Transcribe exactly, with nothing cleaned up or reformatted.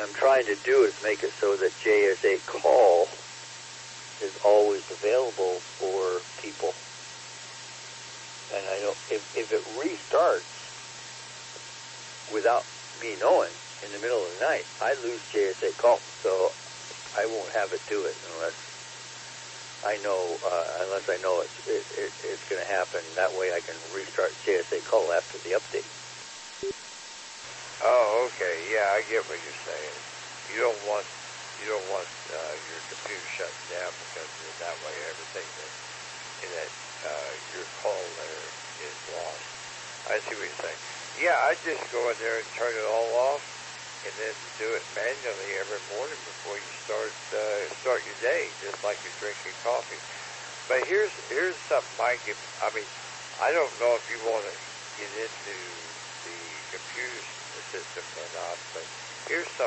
I'm trying to do is make it so that J S A call is always available for people. And I know if, if it restarts without me knowing in the middle of the night, I lose J S A call. So I won't have it do it unless I know, uh, unless I know it's, it, it, it's going to happen. That way I can restart J S A call after the update. Oh, okay. Yeah, I get what you're saying. You don't want you don't want uh, your computer shut down because that way everything that in that uh, your call there is lost. I see what you're saying. Yeah, I just go in there and turn it all off, and then do it manually every morning before you start uh, start your day, just like you're drinking coffee. But here's here's something, Mike. If, I mean, I don't know if you want to get into the computer system or not, but here's something